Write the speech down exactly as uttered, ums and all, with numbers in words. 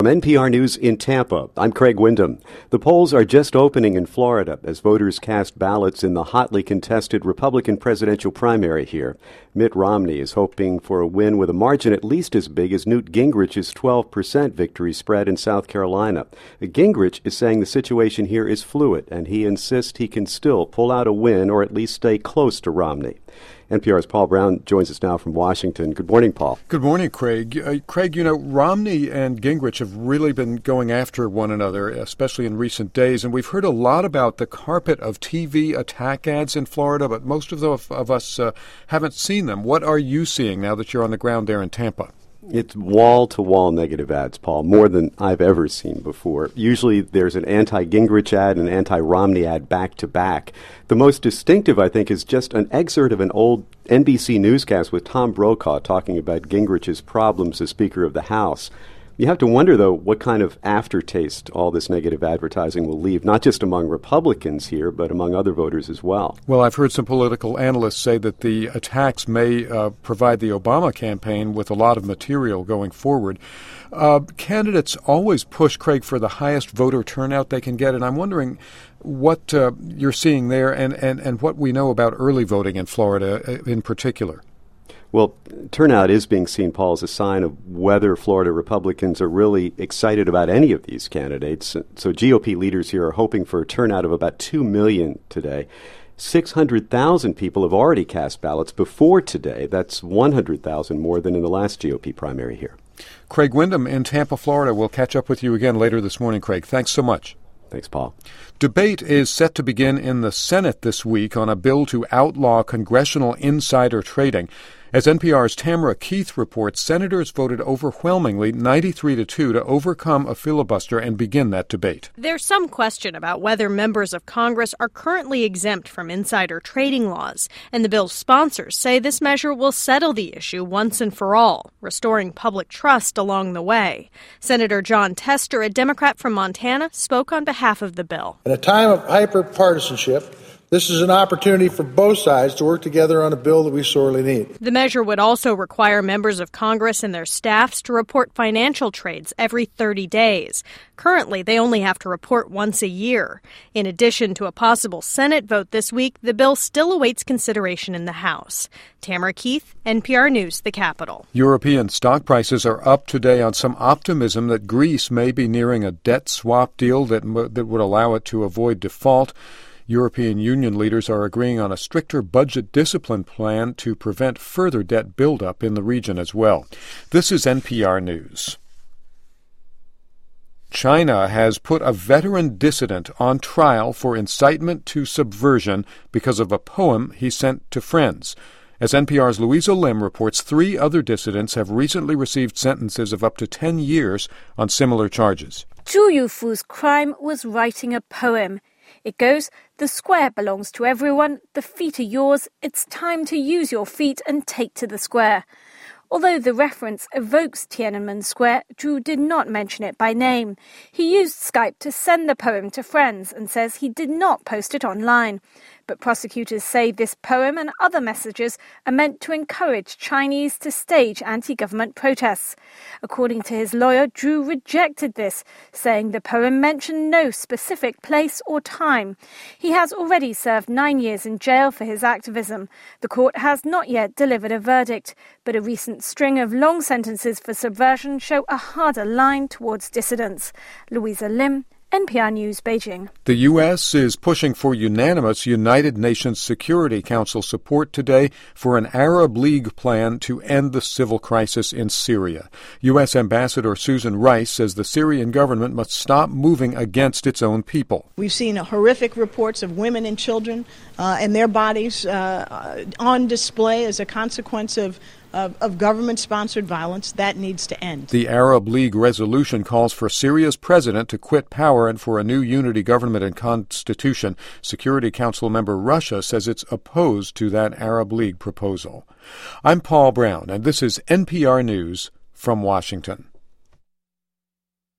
From N P R News in Tampa, I'm Craig Windham. The polls are just opening in Florida as voters cast ballots in the hotly contested Republican presidential primary here. Mitt Romney is hoping for a win with a margin at least as big as Newt Gingrich's twelve percent victory spread in South Carolina. Gingrich is saying the situation here is fluid, and he insists he can still pull out a win or at least stay close to Romney. N P R's Paul Brown joins us now from Washington. Good morning, Paul. Good morning, Craig. Uh, Craig, you know, Romney and Gingrich have really been going after one another, especially in recent days. And we've heard a lot about the carpet of T V attack ads in Florida, but most of, the, of us uh, haven't seen them. What are you seeing now that you're on the ground there in Tampa? It's wall-to-wall negative ads, Paul, more than I've ever seen before. Usually there's an anti-Gingrich ad and an anti-Romney ad back-to-back. The most distinctive, I think, is just an excerpt of an old N B C newscast with Tom Brokaw talking about Gingrich's problems as Speaker of the House. You have to wonder, though, what kind of aftertaste all this negative advertising will leave, not just among Republicans here, but among other voters as well. Well, I've heard some political analysts say that the attacks may uh, provide the Obama campaign with a lot of material going forward. Uh, candidates always push, Craig, for the highest voter turnout they can get, and I'm wondering what uh, you're seeing there and, and, and what we know about early voting in Florida in particular. Well, turnout is being seen, Paul, as a sign of whether Florida Republicans are really excited about any of these candidates. So G O P leaders here are hoping for a turnout of about two million today. six hundred thousand people have already cast ballots before today. That's one hundred thousand more than in the last G O P primary here. Craig Windham in Tampa, Florida. We'll catch up with you again later this morning, Craig. Thanks so much. Thanks, Paul. Debate is set to begin in the Senate this week on a bill to outlaw congressional insider trading. As N P R's Tamara Keith reports, senators voted overwhelmingly ninety-three to two to overcome a filibuster and begin that debate. There's some question about whether members of Congress are currently exempt from insider trading laws, and the bill's sponsors say this measure will settle the issue once and for all, restoring public trust along the way. Senator Jon Tester, a Democrat from Montana, spoke on behalf of the bill. In a time of hyper-partisanship, this is an opportunity for both sides to work together on a bill that we sorely need. The measure would also require members of Congress and their staffs to report financial trades every thirty days. Currently, they only have to report once a year. In addition to a possible Senate vote this week, the bill still awaits consideration in the House. Tamara Keith, N P R News, the Capitol. European stock prices are up today on some optimism that Greece may be nearing a debt swap deal that, that would allow it to avoid default. European Union leaders are agreeing on a stricter budget discipline plan to prevent further debt buildup in the region as well. This is N P R News. China has put a veteran dissident on trial for incitement to subversion because of a poem he sent to friends. As N P R's Louisa Lim reports, three other dissidents have recently received sentences of up to ten years on similar charges. Zhu Yufu's crime was writing a poem. It goes, "The square belongs to everyone, the feet are yours, it's time to use your feet and take to the square." Although the reference evokes Tiananmen Square, Zhu did not mention it by name. He used Skype to send the poem to friends and says he did not post it online. But prosecutors say this poem and other messages are meant to encourage Chinese to stage anti-government protests. According to his lawyer, Zhu rejected this, saying the poem mentioned no specific place or time. He has already served nine years in jail for his activism. The court has not yet delivered a verdict, but a recent string of long sentences for subversion show a harder line towards dissidents. Louisa Lim, N P R News, Beijing. The U S is pushing for unanimous United Nations Security Council support today for an Arab League plan to end the civil crisis in Syria. U S Ambassador Susan Rice says the Syrian government must stop moving against its own people. We've seen horrific reports of women and children uh, and their bodies uh, on display as a consequence of Of, of government-sponsored violence. That needs to end. The Arab League resolution calls for Syria's president to quit power and for a new unity government and constitution. Security Council member Russia says it's opposed to that Arab League proposal. I'm Paul Brown, and this is N P R News from Washington.